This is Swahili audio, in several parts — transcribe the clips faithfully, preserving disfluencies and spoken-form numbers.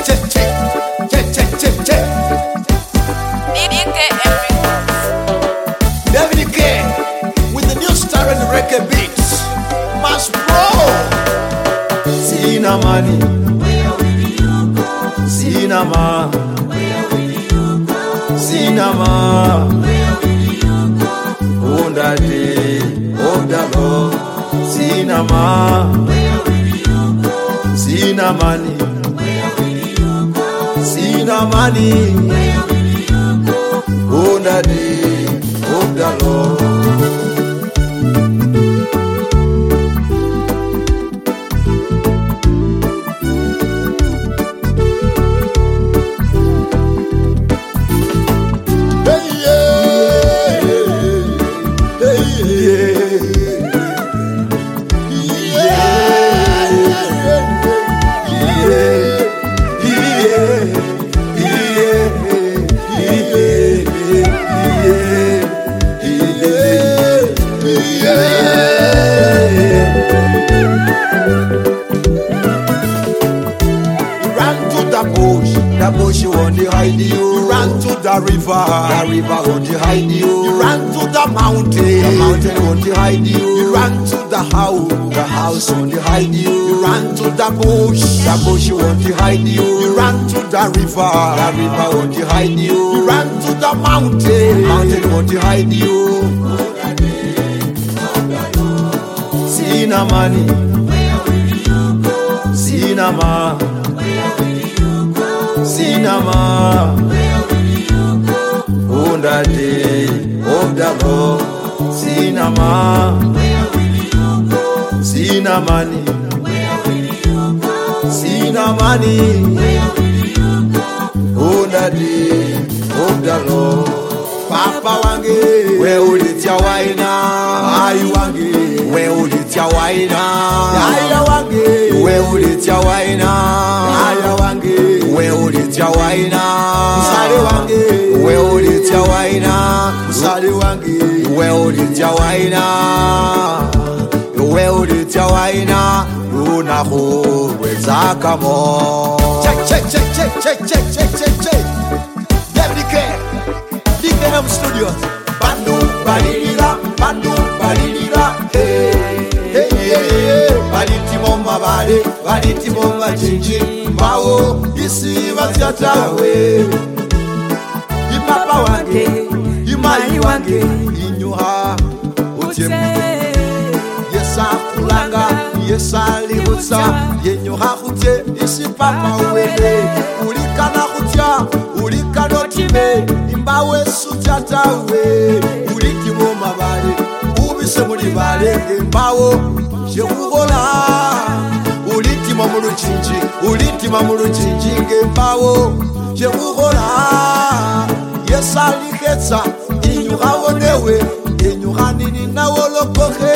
check, check, check, check, check, check. David K with the new star and the reggae beats. Mas Pro. Sina money, Sina ma, Sina ma. Onda day, onda Lord. Sina ma, Sina money, Sina money. Onda day, onda Lord. The bush on the hide you. You ran to the river, The river on the hide you. you ran to the mountain, The mountain on the hide you. you ran to the house, The house on the hide you. you ran to the bush, The bush on the hide you. you ran to the river, The river on the hide you. you ran to the mountain, Mountain on the hide you. Sina money, Sina ma, Sina ma. Onda day, onda Lord. Sina ma, Sina money, Sina money. Onda day, onda Lord. Papa wange, Where would it ya waina? Ai wange, Where would it ya waina? Aya wange, Where would it ya waina? Aya wange, Where would it ya waina? Sale wange, Where would it ya waina? Sale wange, Where would it ya waina? Where would it ya waina? Luna ho wezaka mo. check, check, check, check, check, check, check, check, check. David K, Big Venom Studios. Bandu balilira, bandu balilira, hey, hey, hey, hey. Baliti moma bale, baliti moma jinji, mbawo, isi vatyatawe. Ipapa wange, imai wange, inyuha, utyemu. Yesa kulanga, yesa lihusa, yenyuha kutye, isi papa wele. Ulikana kutya, ulikano time, imbawe sutyatawe. Ulikimo mabale, ubise muri bale, imbawo, yekugola. Ulitima muluchinji, ulitima muluchinji, imbawo, yekugola. Yesa liketsa, inyuha wonewe, inyuha nini na wolokoke.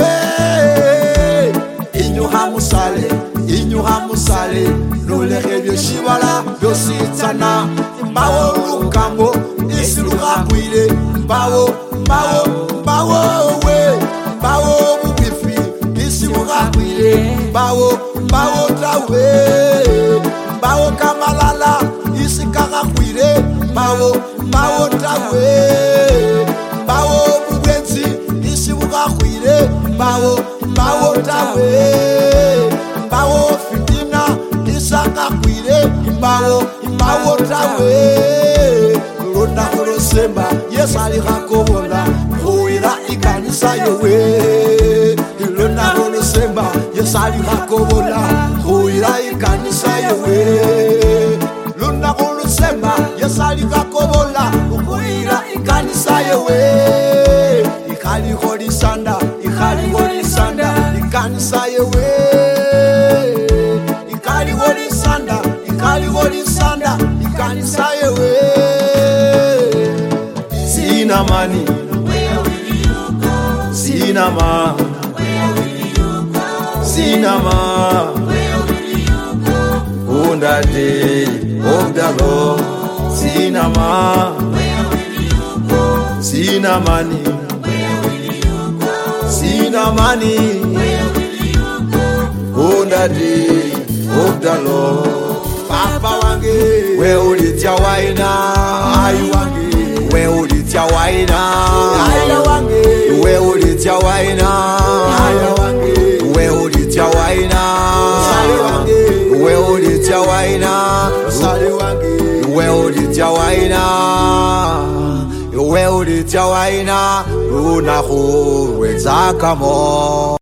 Inyuha musale, inyuha musale, noleke byoshibala, byositsana. Mbawo lukambo, isi lukakwile. Mbawo, mbawo, mbawo we. Mbawo bubifi, isi lukakwile. Mbawo, mbawo tawe. Mbawo kamalala, isi kakakwile. Mbawo, mbawo tawe. Mbawo bubwenzi, isi lukakwile. Mbawo, mbawo tawe. Mbawo fitina, isakakwile. Mbawo, mbawo tawe. Lona kulosemba, yesali hakobola. Huira ikanisa yowe. Lona kulosemba, yesali hakobola. Huira ikanisa yowe. Lona kulosemba, yesali hakobola. Huira ikanisa yowe. Ikali holi sanda, ikali holi sanda, ikanisa yowe. Ikali holi sanda, ikali holi sanda, ikanisa yowe. Sina money, Sina ma, Sina ma. Onda day, onda Lord. Sina ma, Sina money, Sina money. Onda day, onda Lord. Papa wange, we ulitia waina Ai wange we ulitia waina Aya wange we ulitia waina Aya wange we ulitia waina Sale wange we ulitia waina Sale wange we ulitia waina we ulitia waina lunaku wenzakamo